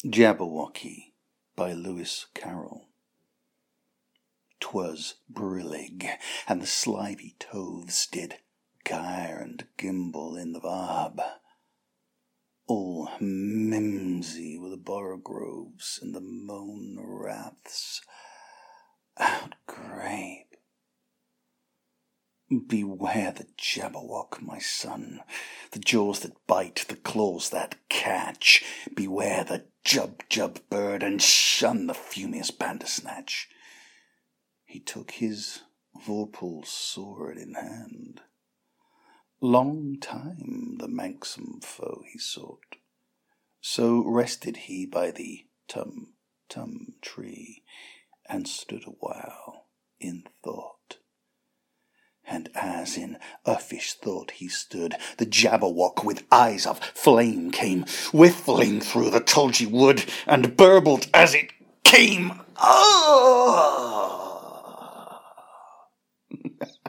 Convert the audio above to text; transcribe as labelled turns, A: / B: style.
A: Jabberwocky by Lewis Carroll. 'Twas brillig, and the slithy toves did gyre and gimble in the varb. All mimsy were the borogoves, and the moan raths outgrape. Beware the Jabberwock, my son, the jaws that bite, the claws that catch. Beware the Jub-Jub bird, and shun the fumeous Bandersnatch. He took his vorpal sword in hand. Long time the manxome foe he sought. So rested he by the Tum-Tum tree, and stood awhile in thought. And as in uffish thought he stood, the Jabberwock with eyes of flame came whiffling through the tulgey wood, and burbled as it came. Ah!